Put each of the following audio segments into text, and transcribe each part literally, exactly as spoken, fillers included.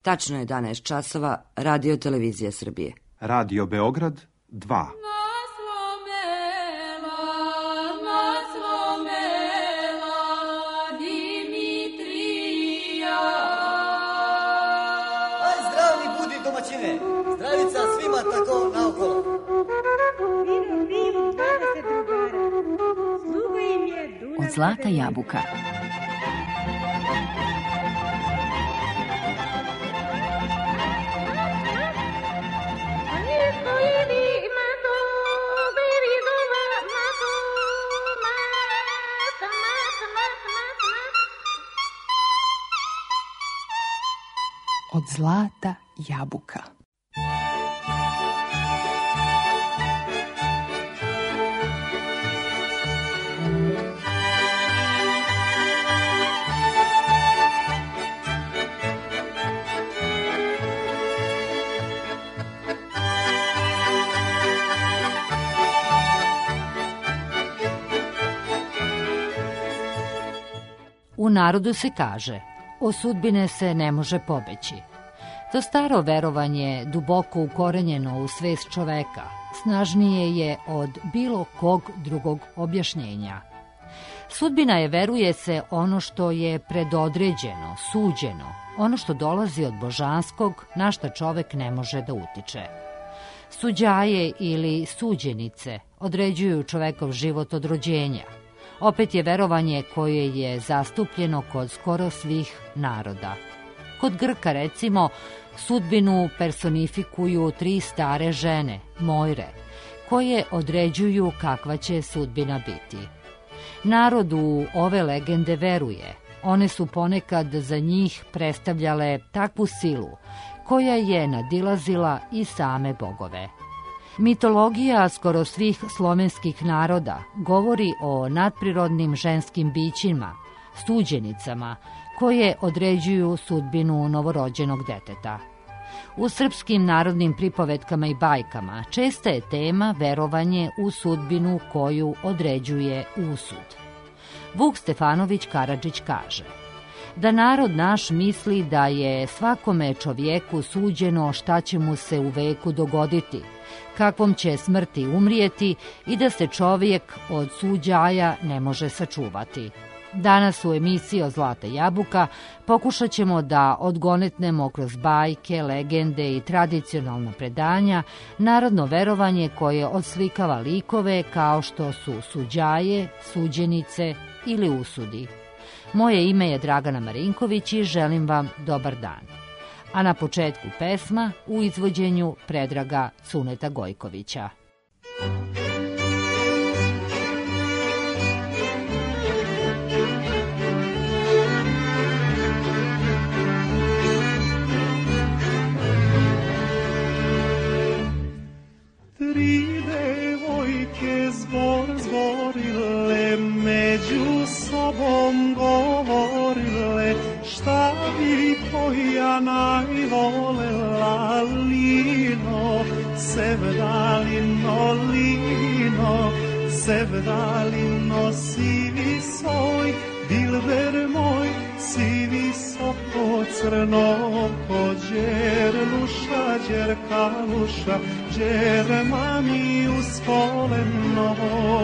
Tačno je jedanaest časova, Radio Televizija Srbije. Radio Beograd dva. Aj, zdravni budi domaćine, zdravica svima tako naokolo. Vidim, vidim, dvadeset drugara. Sluga im je Dunav. Od Zlata jabuka. Od Zlata jabuka. U narodu se kaže, od sudbine se ne može pobeći. To staro verovanje, duboko ukorenjeno u svest čoveka, snažnije je od bilo kog drugog objašnjenja. Sudbina je, veruje se, ono što je predodređeno, suđeno, ono što dolazi od božanskog, na šta čovek ne može da utiče. Suđaje ili suđenice određuju čovekov život od rođenja. Opet je verovanje koje je zastupljeno kod skoro svih naroda. Kod Grka, recimo, sudbinu personifikuju tri stare žene, Mojre, koje određuju kakva će sudbina biti. Narod u ove legende veruje. One su ponekad za njih predstavljale takvu silu koja je nadilazila i same bogove. Mitologija skoro svih slovenskih naroda govori o nadprirodnim ženskim bićima, suđenicama, koje određuju sudbinu novorođenog deteta. U srpskim narodnim pripovetkama i bajkama česta je tema verovanje u sudbinu koju određuje usud. Vuk Stefanović Karadžić kaže da narod naš misli da je svakome čovjeku suđeno šta će mu se u veku dogoditi, kakvom će smrti umrijeti i da se čovjek od suđaja ne može sačuvati. Danas u emisiji o Zlata jabuka pokušat ćemo da odgonetnemo kroz bajke, legende i tradicionalna predanja narodno verovanje koje odslikava likove kao što su suđaje, suđenice ili usudi. Moje ime je Dragana Marinković i želim vam dobar dan. A na početku pesma u izvođenju Predraga Cuneta Gojkovića. Tri devojke zbor zborile, među sobom govorile, šta bi koja najvolela, lino, sevdalino, lino, sevdalino, si visoj, dilber moj, si visoko crno, ko đerluša, đerkaluša, đer mami uz koleno.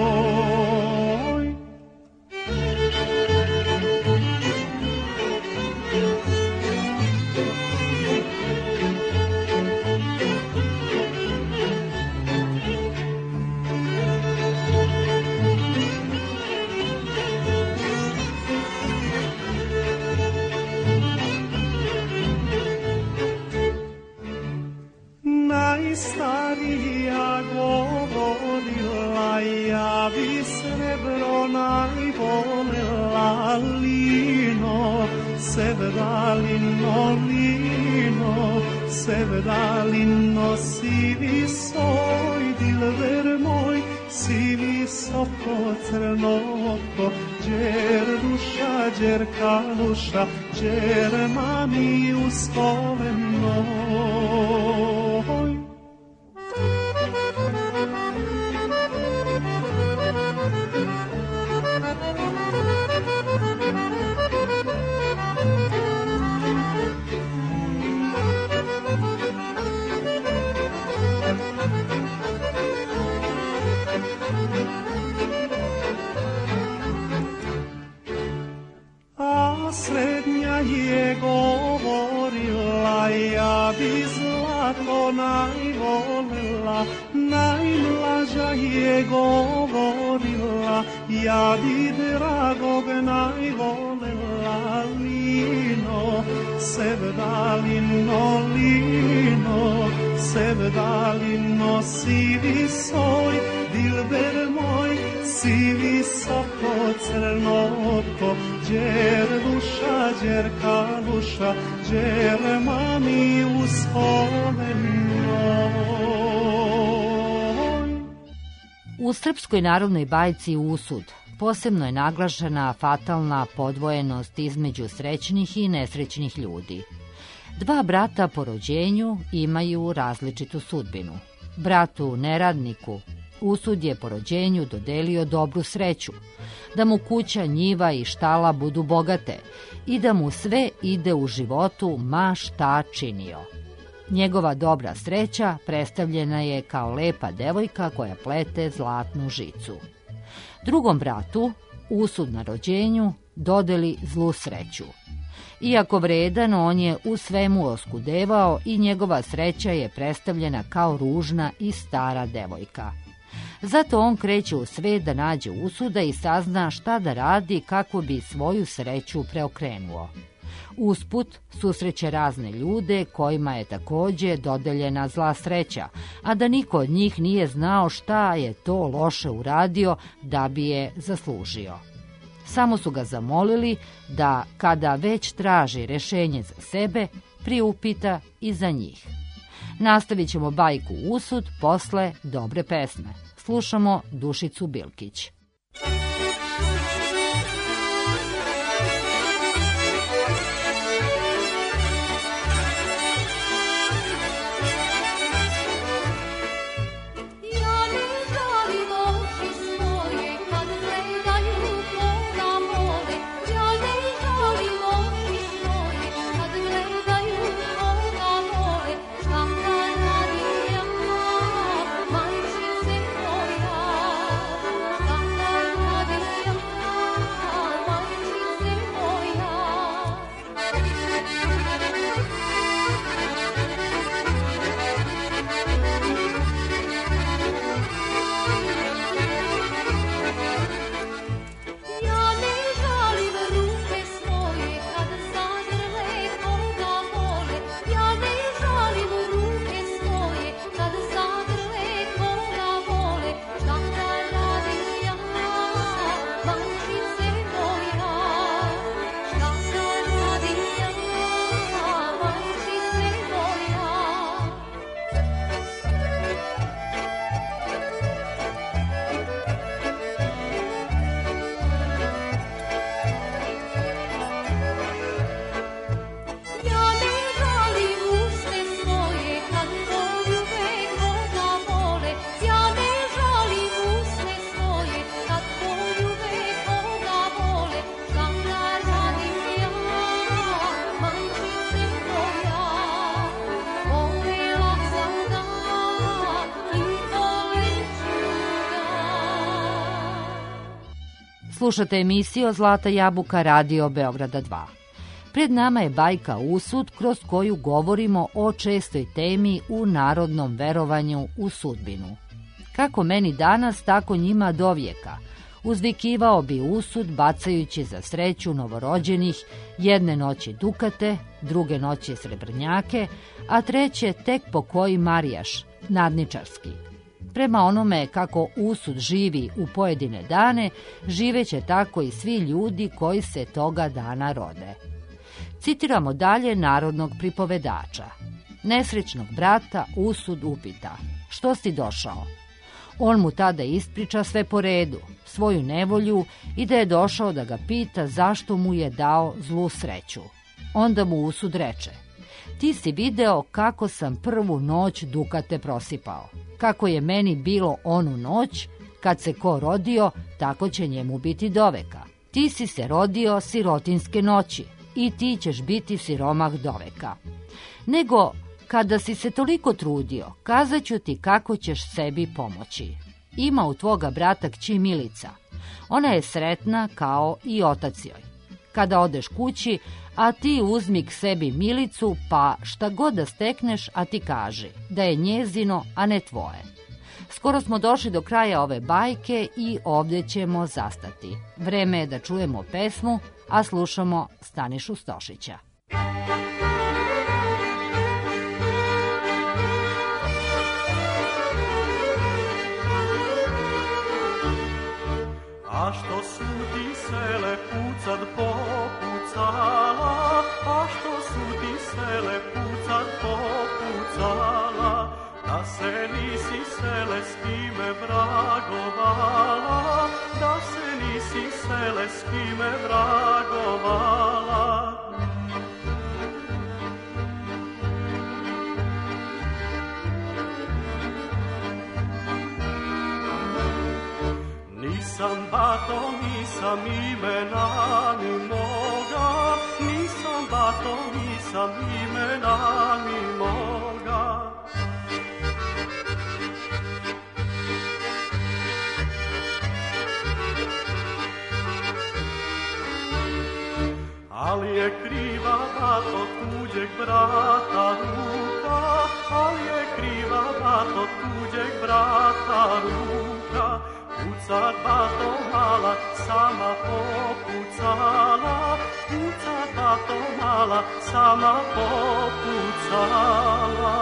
Najstarija govorila, ja bi srebro najvolela, lino, sevdalino, lino, sevdalino, si visoj, dilber moj, si visoko crnoko, đer duša, đer kaluša, đer mami uz koleno. ja bi zlato najvolela, najmlađa je govorila, ja bi dragog najvolela, lino, sevdalino, lino, sevdalino, sivi soj, dilber moj, si visoko crnoto, đer duša, đer kaluša, đer mami uspomenoj. U srpskoj narodnoj bajci Usud posebno je naglašena fatalna podvojenost između srećnih i nesrećnih ljudi. Dva brata po rođenju imaju različitu sudbinu. Bratu neradniku Usud je po rođenju dodelio dobru sreću, da mu kuća, njiva i štala budu bogate i da mu sve ide u životu ma šta činio. Njegova dobra sreća predstavljena je kao lepa devojka koja plete zlatnu žicu. Drugom bratu Usud na rođenju dodeli zlu sreću. Iako vredan, on je u svemu oskudevao i njegova sreća je predstavljena kao ružna i stara devojka. Zato on kreće u svet da nađe Usuda i sazna šta da radi kako bi svoju sreću preokrenuo. Usput susreće razne ljude kojima je takođe dodeljena zla sreća, a da niko od njih nije znao šta je to loše uradio da bi je zaslužio. Samo su ga zamolili da, kada već traži rešenje za sebe, priupita i za njih. Nastavit ćemo bajku Usud posle dobre pesme. Slušamo Dušicu Bilkić. Slušate emisiju Zlata jabuka Radio Beograda dva. Pred nama je bajka Usud, kroz koju govorimo o čestoj temi u narodnom verovanju u sudbinu. Kako meni danas, tako njima dovijeka. Uzvikivao bi Usud bacajući za sreću novorođenih jedne noći dukate, druge noći srebrnjake, a treće tek po koji marijaš, nadničarski. Prema onome kako Usud živi u pojedine dane, živeće tako i svi ljudi koji se toga dana rode. Citiramo dalje narodnog pripovedača. Nesrećnog brata Usud upita: što si došao? On mu tada ispriča sve po redu, svoju nevolju i da je došao da ga pita zašto mu je dao zlu sreću. Onda mu Usud reče: ti si video kako sam prvu noć dukate prosipao. Kako je meni bilo onu noć, kad se ko rodio, tako će njemu biti doveka. Ti si se rodio sirotinske noći i ti ćeš biti siromah doveka. Nego, kada si se toliko trudio, kazat ću ti kako ćeš sebi pomoći. Ima u tvoga brata kći Milica. Ona je sretna kao i otac joj. Kada odeš kući, a ti uzmi k sebi Milicu, pa šta god da stekneš, a ti kaži da je njezino, a ne tvoje. Skoro smo došli do kraja ove bajke i ovdje ćemo zastati. Vreme je da čujemo pesmu, a slušamo Stanišu Stošića. A što su ti sele pucat popucala, a što su ti sele pucat popucala, da se nisi sele s kime vragovala, da se nisi sele s kime vragovala. Nisam bato, nisam imena ni moga, nisam bato, nisam imena ni moga. Ali je kriva bato tuđeg brata ruka, ali je kriva bato tuđeg brata ruka. Pucat bato mala, sama popucala, pucat bato mala, sama popucala.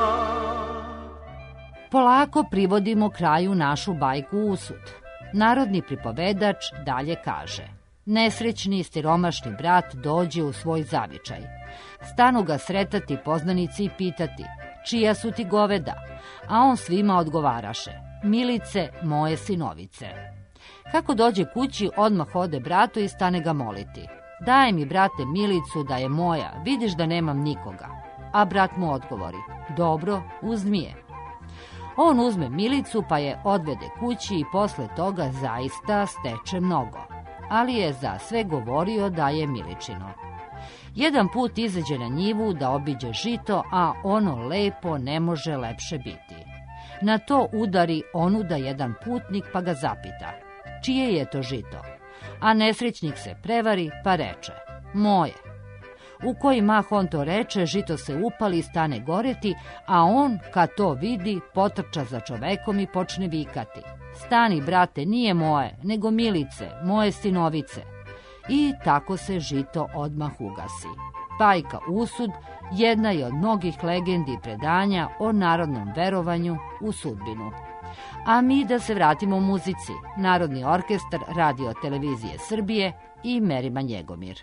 Polako privodimo kraju našu bajku Usud. Narodni pripovedač dalje kaže: nesrećni siromašni brat dođe u svoj zavičaj. Stanu ga sretati poznanici i pitati: čija su ti goveda? A on svima odgovaraše: Milice, moje sinovice. Kako dođe kući, odmah ode bratu i stane ga moliti: daj mi, brate, Milicu da je moja, vidiš da nemam nikoga. A brat mu odgovori: dobro, uzmi je. On uzme Milicu pa je odvede kući i posle toga zaista steče mnogo, ali je za sve govorio da je Miličino. Jedan put izađe na njivu da obiđe žito, a ono lepo ne može lepše biti. Na to udari onuda jedan putnik pa ga zapita: čije je to žito? A nesrećnik se prevari pa reče: moje. U koji mah on to reče, žito se upali i stane goreti, a on, kad to vidi, potrča za čovekom i počne vikati: stani, brate, nije moje, nego Milice, moje sinovice. I tako se žito odmah ugasi. Bajka Usud jedna je od mnogih legendi i predanja o narodnom verovanju u sudbinu. A mi da se vratimo muzici. Narodni orkestar Radio televizije Srbije i Merima Njegomir.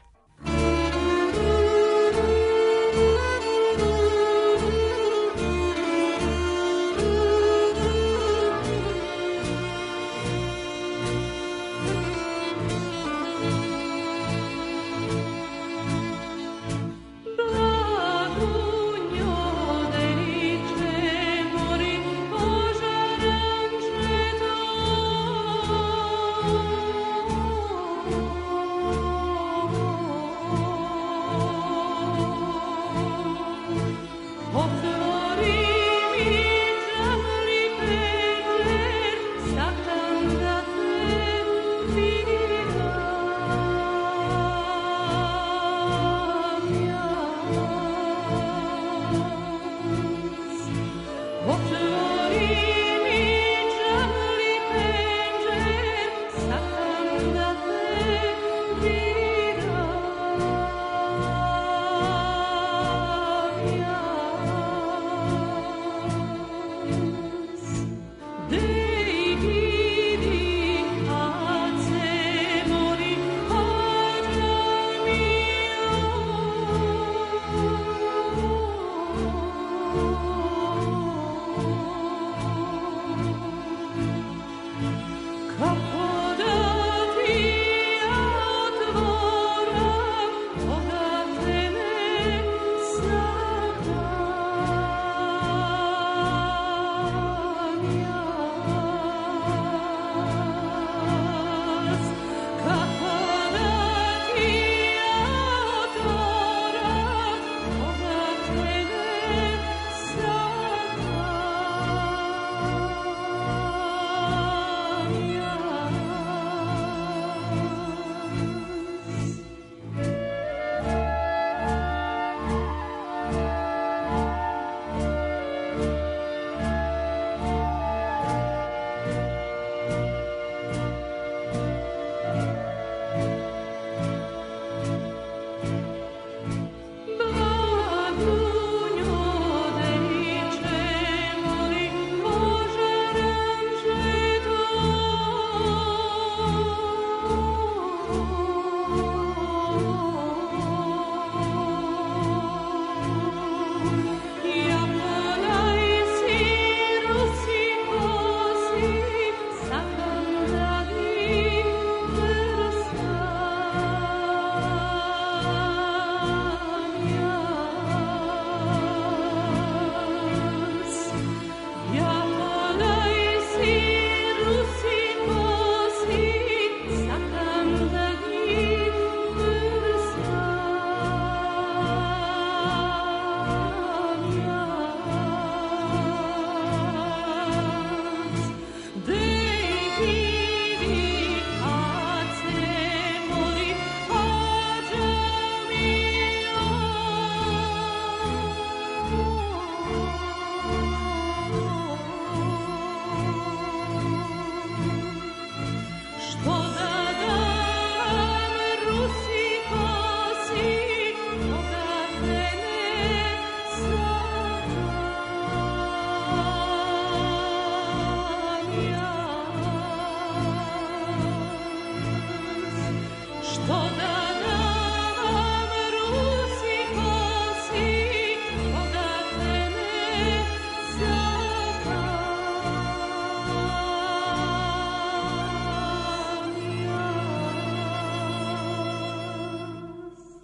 Oh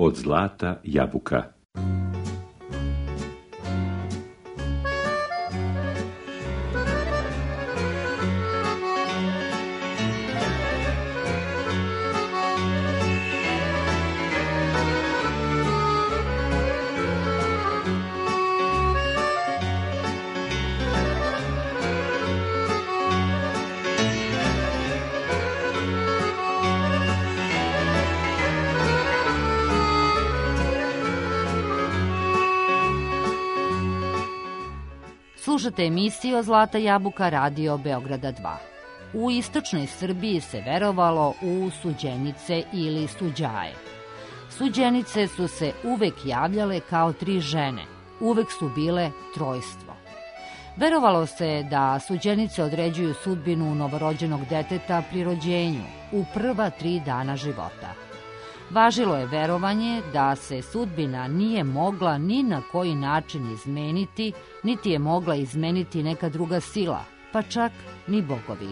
Od zlata jabuka. Slušate emisiju Zlata jabuka Radio Beograda dva. U istočnoj Srbiji se verovalo u suđenice ili suđaje. Suđenice su se uvek javljale kao tri žene, uvek su bile trojstvo. Verovalo se da suđenice određuju sudbinu novorođenog deteta pri rođenju u prva tri dana života. Važilo je verovanje da se sudbina nije mogla ni na koji način izmeniti, niti je mogla izmeniti neka druga sila, pa čak ni bogovi.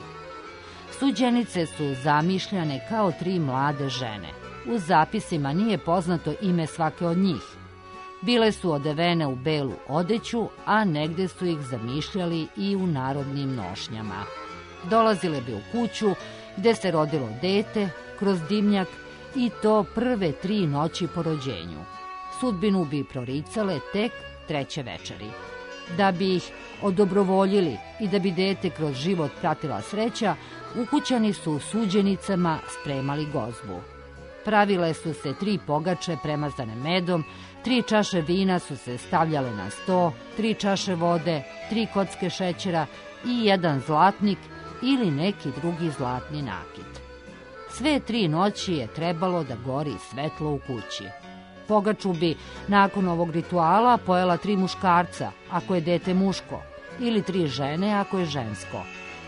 Suđenice su zamišljane kao tri mlade žene. U zapisima nije poznato ime svake od njih. Bile su odevene u belu odeću, a negde su ih zamišljali i u narodnim nošnjama. Dolazile bi u kuću gde se rodilo dete, kroz dimnjak, i to prve tri noći po rođenju. Sudbinu bi proricale tek treće večeri. Da bi ih odobrovoljili i da bi dete kroz život pratila sreća, ukućani su suđenicama spremali gozbu. Pravile su se tri pogače premazane medom, tri čaše vina su se stavljale na sto, tri čaše vode, tri kocke šećera i jedan zlatnik ili neki drugi zlatni nakit. Sve tri noći je trebalo da gori svetlo u kući. Pogaču bi nakon ovog rituala pojela tri muškarca, ako je dete muško, ili tri žene, ako je žensko.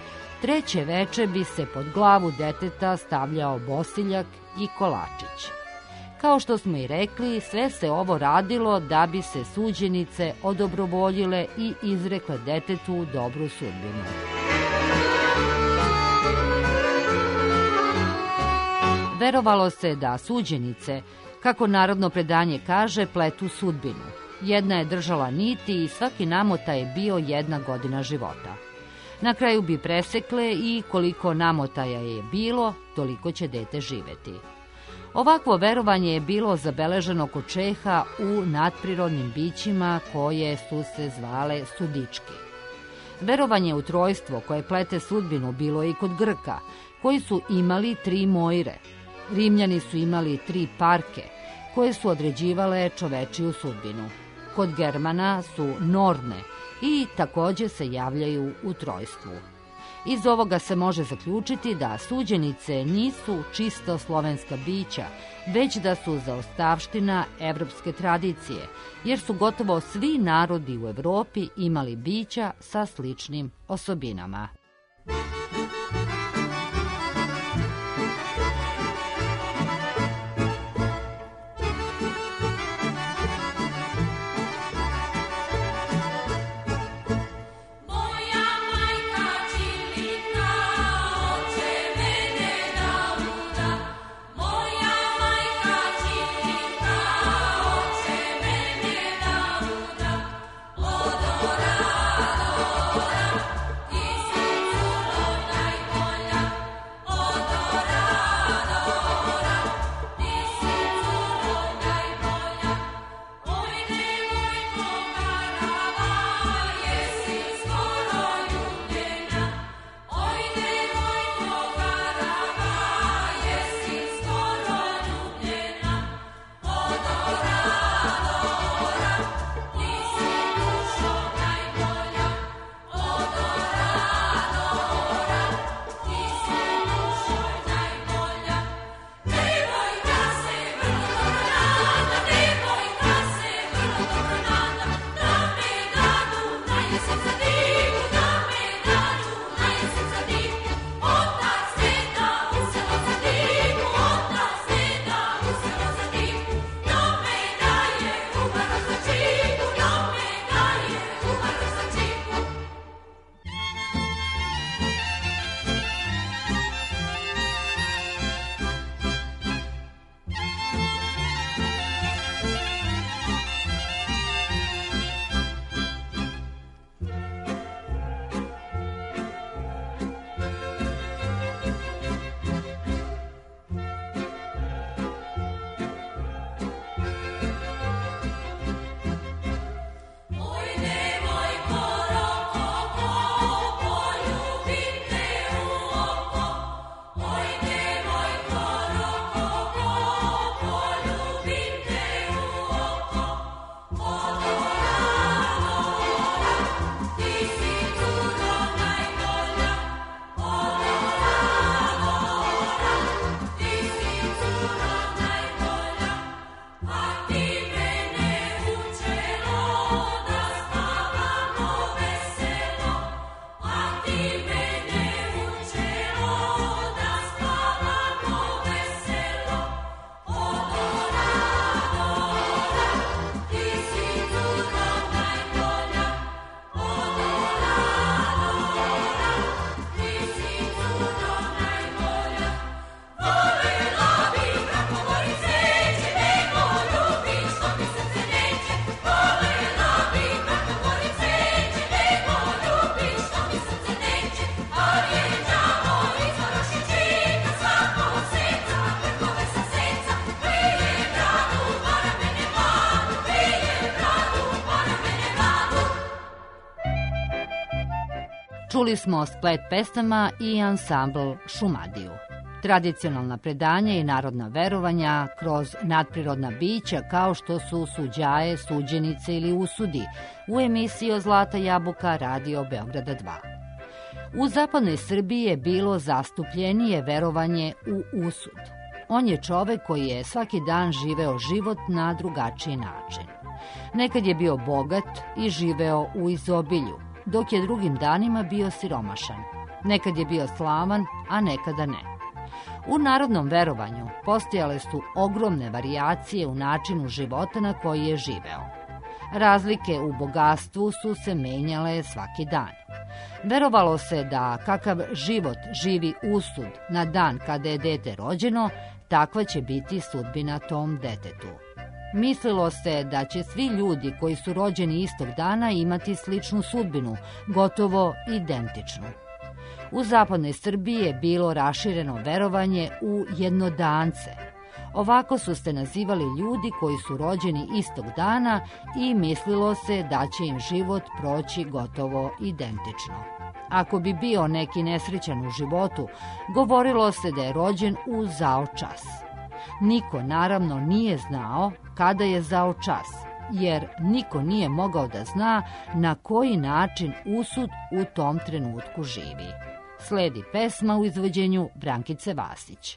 Treće veče bi se pod glavu deteta stavljao bosiljak i kolačić. Kao što smo i rekli, sve se ovo radilo da bi se suđenice odobrovoljile i izrekle detetu dobru sudbinu. Verovalo se da suđenice, kako narodno predanje kaže, pletu sudbinu. Jedna je držala niti i svaki namota je bio jedna godina života. Na kraju bi presekle i koliko namotaja je bilo, toliko će dete živeti. Ovakvo verovanje je bilo zabeleženo kod Čeha u nadprirodnim bićima koje su se zvale sudički. Verovanje u trojstvo koje plete sudbinu bilo je i kod Grka, koji su imali tri moire. Rimljani su imali tri parke, koje su određivale čovečiju sudbinu. Kod Germana su norne i takođe se javljaju u trojstvu. Iz ovoga se može zaključiti da suđenice nisu čisto slovenska bića, već da su zaostavština evropske tradicije, jer su gotovo svi narodi u Evropi imali bića sa sličnim osobinama. Odora, odora, ti si cudo Čuli smo splet pesama i ansambl Šumadiju. Tradicionalna predanja i narodna verovanja kroz nadprirodna bića kao što su suđaje, suđenice ili usudi u emisiji o Zlata jabuka Radio Beograda dva. U zapadnoj Srbiji je bilo zastupljenije verovanje u usud. On je čovek koji je svaki dan živeo život na drugačiji način. Nekad je bio bogat i živeo u izobilju, dok je drugim danima bio siromašan. Nekad je bio slavan, a nekada ne. U narodnom verovanju postojale su ogromne varijacije u načinu života na koji je živeo. Razlike u bogatstvu su se menjale svaki dan. Verovalo se da kakav život živi usud na dan kada je dete rođeno, takva će biti sudbina tom detetu. Mislilo se da će svi ljudi koji su rođeni istog dana imati sličnu sudbinu, gotovo identičnu. U zapadnoj Srbiji je bilo rašireno verovanje u jednodance. Ovako su se nazivali ljudi koji su rođeni istog dana i mislilo se da će im život proći gotovo identično. Ako bi bio neki nesrećan u životu, govorilo se da je rođen u zao čas. Niko naravno nije znao kada je zao čas, jer niko nije mogao da zna na koji način usud u tom trenutku živi. Sledi pesma u izvođenju Brankice Vasić.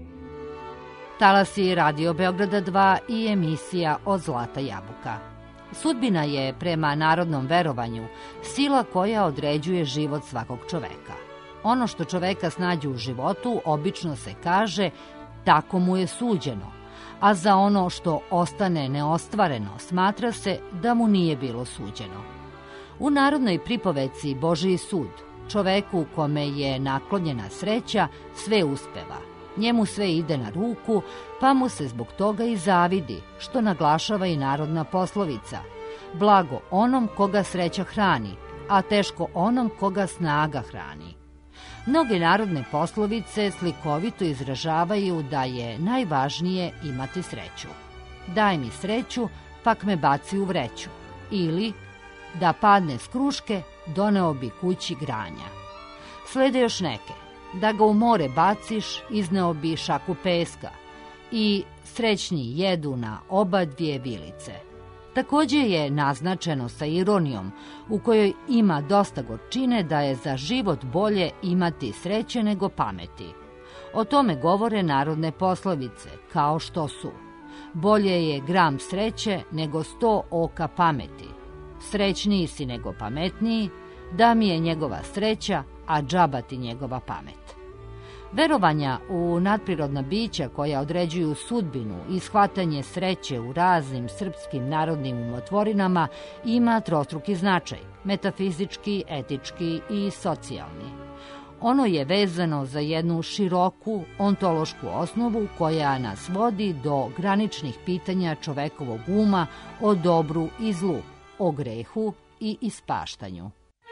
Talasi Radio Beograda dva i emisija o Zlata jabuka. Sudbina je, prema narodnom verovanju, sila koja određuje život svakog čoveka. Ono što čoveka snađe u životu obično se kaže tako mu je suđeno, a za ono što ostane neostvareno smatra se da mu nije bilo suđeno. U narodnoj pripoveci Božiji sud, čoveku kome je naklonjena sreća sve uspeva, njemu sve ide na ruku, pa mu se zbog toga i zavidi, što naglašava i narodna poslovica: blago onom koga sreća hrani, a teško onom koga snaga hrani. Mnoge narodne poslovice slikovito izražavaju da je najvažnije imati sreću. Daj mi sreću, pak me baci u vreću. Ili, da padne s kruške, doneo bi kući granja. Slede još neke: da ga u more baciš, izneo bi šaku peska. I srećni jedu na oba dvije vilice. Takođe je naznačeno sa ironijom, u kojoj ima dosta gorčine, da je za život bolje imati sreće nego pameti. O tome govore narodne poslovice, kao što su: bolje je gram sreće nego sto oka pameti. Srećniji si nego pametniji, da mi je njegova sreća, a džaba ti njegova pamet. Verovanja u nadprirodna bića koja određuju sudbinu i shvatanje sreće u raznim srpskim narodnim umotvorinama ima trostruki značaj, metafizički, etički i socijalni. Ono je vezano za jednu široku ontološku osnovu koja nas vodi do graničnih pitanja čovekovog uma o dobru i zlu, o grehu i ispaštanju.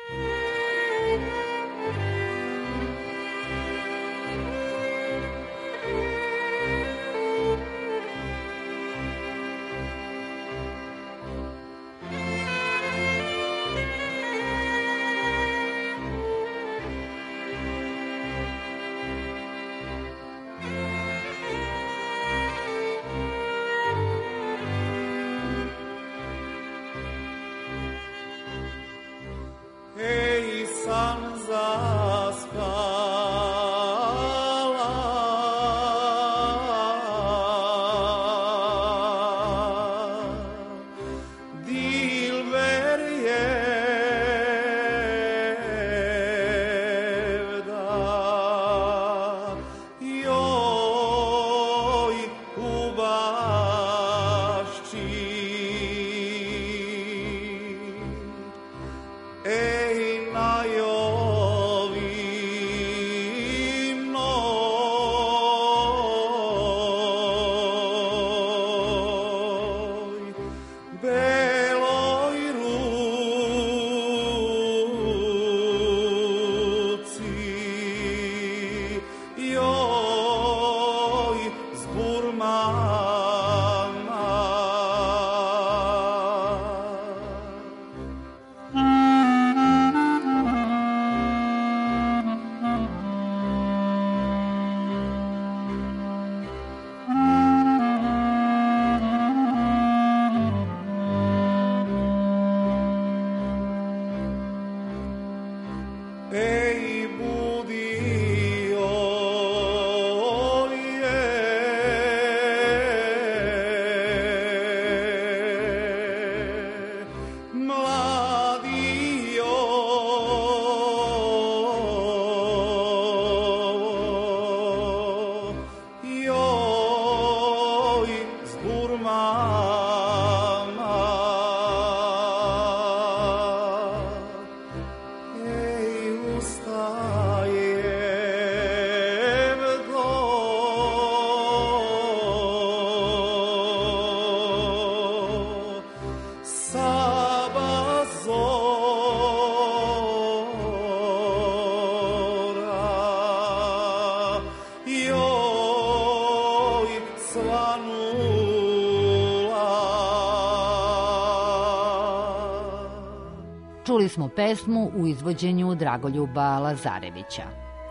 Čuli smo pesmu u izvođenju Dragoljuba Lazarevića.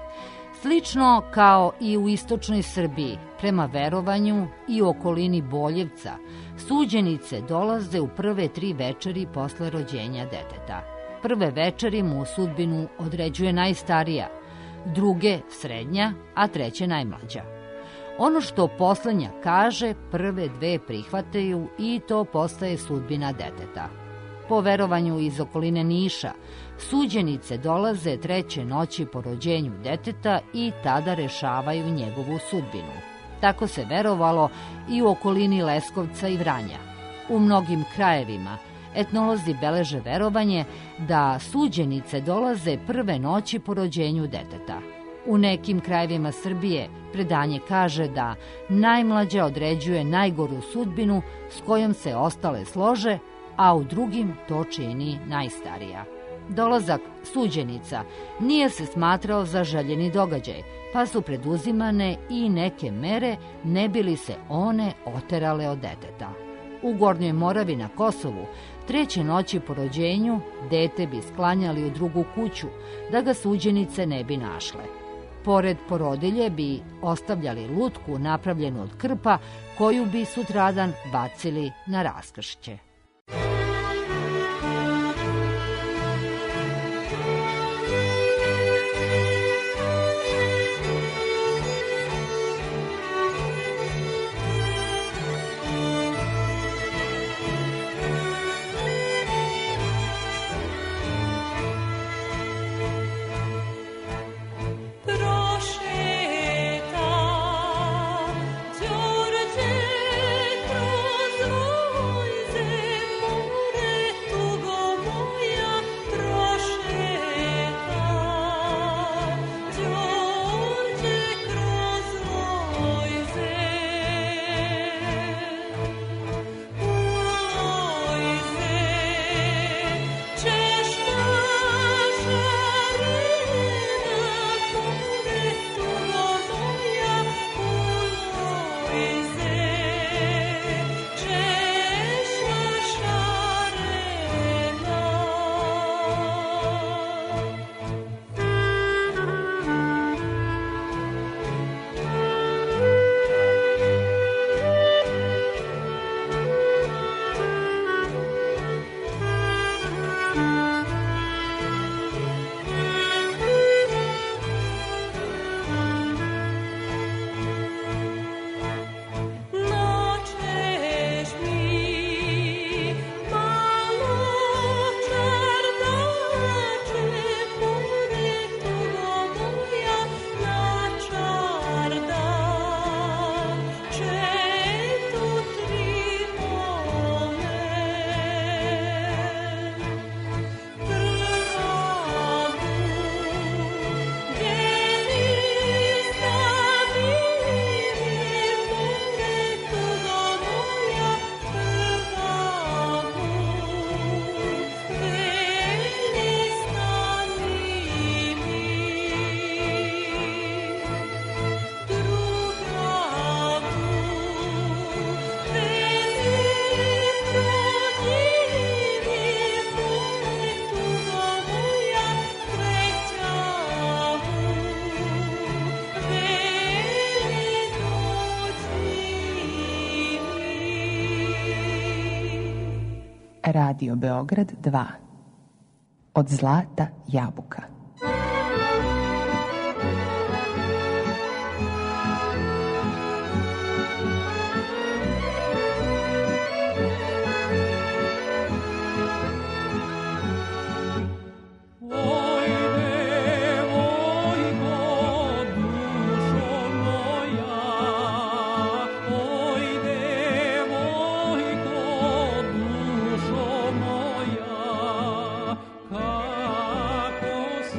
Slično kao i u istočnoj Srbiji, prema verovanju i okolini Boljevca, suđenice dolaze u prve tri večeri posle rođenja deteta. Prve večeri mu sudbinu određuje najstarija, druge srednja, a treće najmlađa. Ono što poslednja kaže, prve dve prihvataju i to postaje sudbina deteta. Po verovanju iz okoline Niša, suđenice dolaze treće noći po rođenju deteta i tada rešavaju njegovu sudbinu. Tako se verovalo i u okolini Leskovca i Vranja. U mnogim krajevima etnolozi beleže verovanje da suđenice dolaze prve noći po rođenju deteta. U nekim krajevima Srbije predanje kaže da najmlađa određuje najgoru sudbinu s kojom se ostale slože, a u drugim to čini najstarija. Dolazak suđenica nije se smatrao za željeni događaj, pa su preduzimane i neke mere ne bi li se one oterale od deteta. U Gornjoj Moravi na Kosovu treće noći po rođenju dete bi sklanjali u drugu kuću da ga suđenice ne bi našle. Pored porodilje bi ostavljali lutku napravljenu od krpa koju bi sutradan bacili na raskršće. Radio Beograd dva. Od zlata jabuka. Kako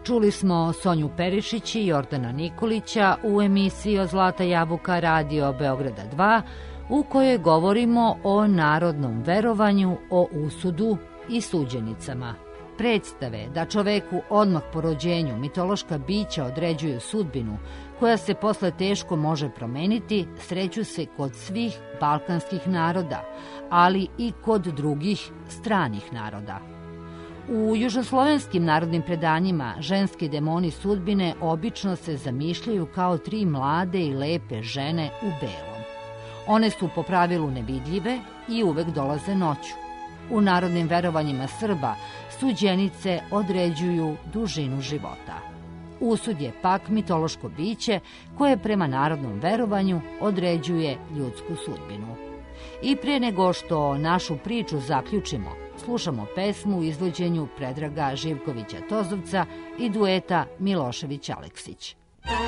Čuli smo Sonju Perišić i Jordana Nikolića u emisiji Od Zlata jabuka Radio Beograda dva, u kojoj govorimo o narodnom verovanju, o usudu i suđenicama. Predstave da čoveku odmah po rođenju mitološka bića određuju sudbinu, koja se posle teško može promeniti, sreću se kod svih balkanskih naroda, ali i kod drugih stranih naroda. U južnoslovenskim narodnim predanjima ženski demoni sudbine obično se zamišljaju kao tri mlade i lepe žene u belom. One su po pravilu nevidljive i uvek dolaze noću. U narodnim verovanjima Srba suđenice određuju dužinu života. Usud je pak mitološko biće koje prema narodnom verovanju određuje ljudsku sudbinu. I pre nego što našu priču zaključimo, slušamo pesmu u izvođenju Predraga Živkovića-Tozovca i dueta Milošević-Aleksić.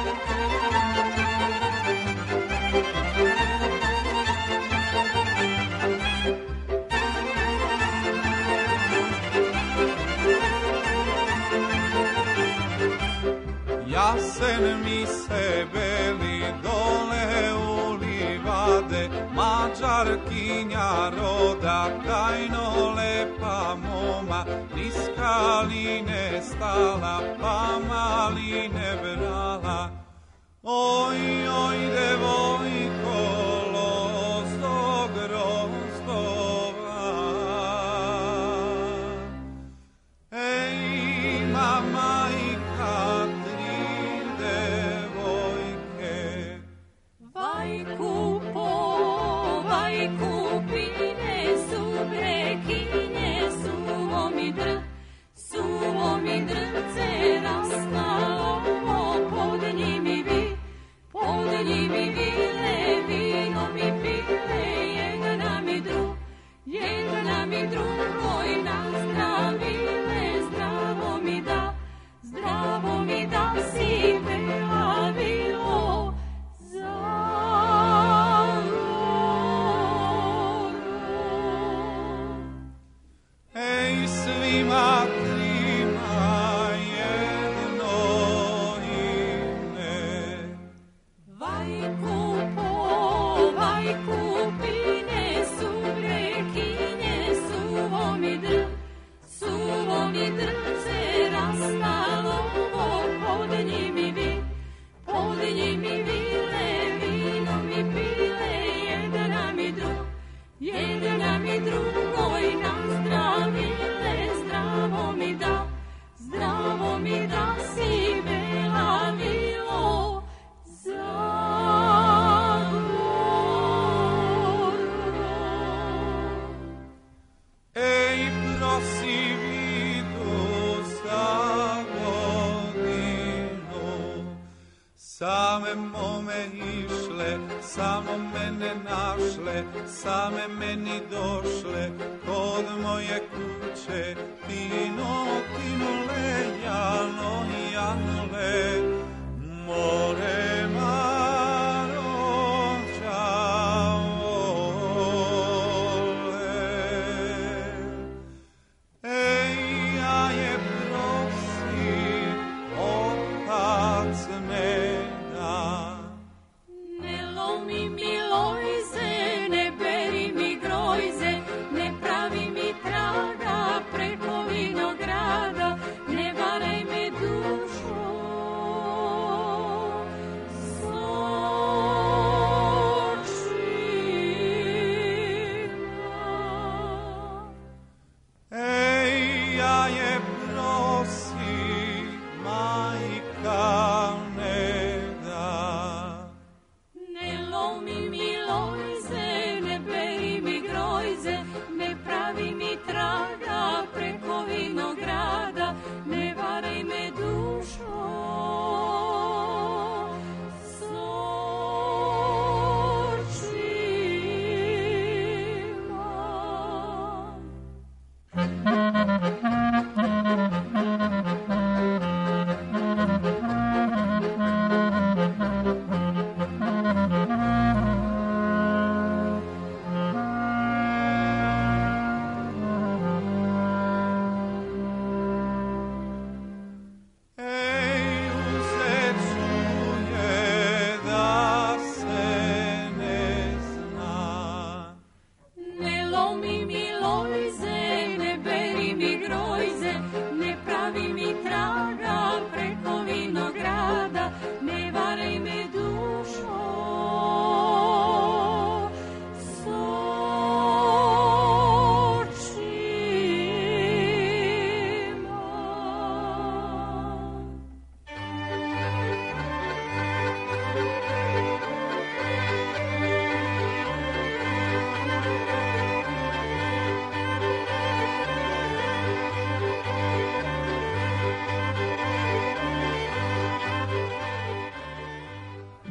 Jasen mi se beli dole u livade, Mađarkinja roda, tajno lepa moma, niz kaline stala, pa maline brala. Oj, oj, devojko, lozo grozdova. Ej, mama i Katrin, devojke. Vajku po, vajku pine su brekinje, suvo mi dr, suvo mi drce rastalo, pod njimi vi, pod njimi vile, vino mi pile, jedna mi dru, jedna mi drugoj nazdravile, zdravo mi da, zdravo mi da si bela bilo za. Ej, svima trima jedno ime. Vajku po, vajku pine su brekinje, suvo mi dr, suvo mi drce rastalo, pod njimi vi, pod njimi vile, vino mi pile, jedna mi dru, jedna mi drugoj nazdravile, zdravo mi da, zdravo mi da si bela bilo za. Ej, prosi vidu za godinu, same mome išle, samo mene našle, same meni došle, kod moje kuće, Tino, Tinule, Jano, Janule, more maroča vole. Ej, ja je prosim, otac me da. Ne lomi mi lojze, ne beri mi grojze, ne pravi mi traga preko vinograda, ne varaj me dušo.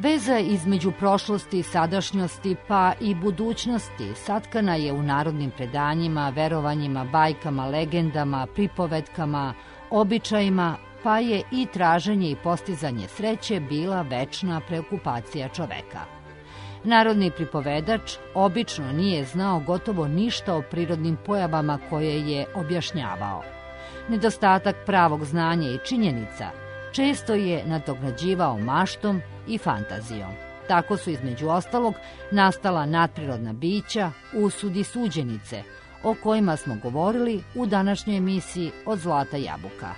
Veza između prošlosti, sadašnjosti pa i budućnosti satkana je u narodnim predanjima, verovanjima, bajkama, legendama, pripovetkama, običajima, pa je i traženje i postizanje sreće bila večna preokupacija čoveka. Narodni pripovedač obično nije znao gotovo ništa o prirodnim pojavama koje je objašnjavao. Nedostatak pravog znanja i činjenica često je nadoknađivao maštom i fantazijom. Tako su između ostalog nastala nadprirodna bića, usudi, suđenice, o kojima smo govorili u današnjoj emisiji Od zlata jabuka.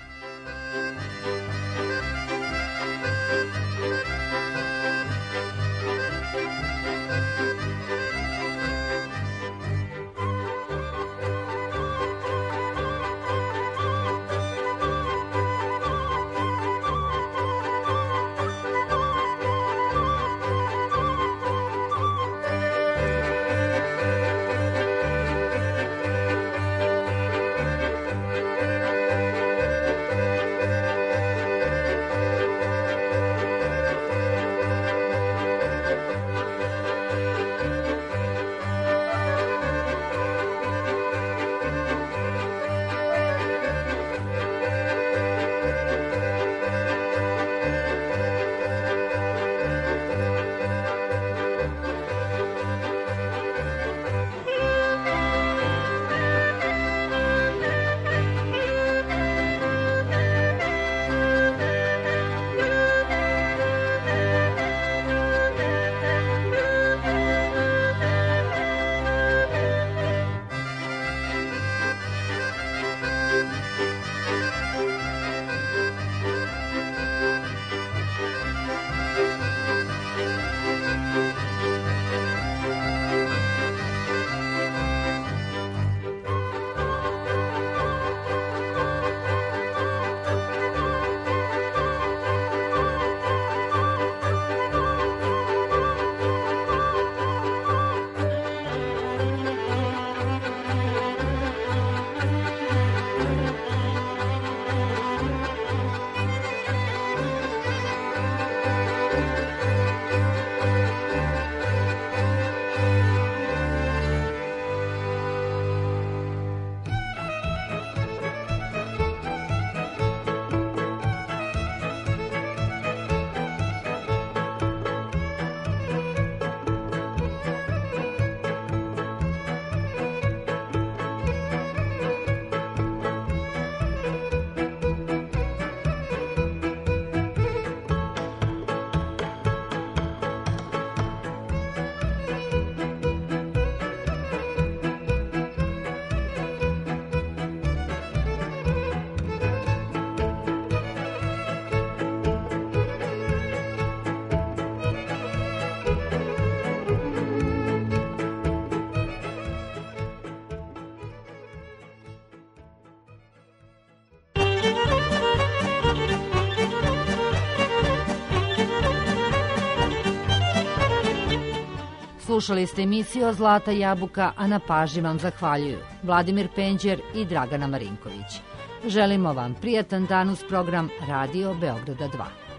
Slušali ste emisiju Od zlata jabuka, a na pažnji vam zahvaljuju Vladimir Penđer i Dragana Marinković. Želimo vam prijatan dan uz program Radio Beograda dva.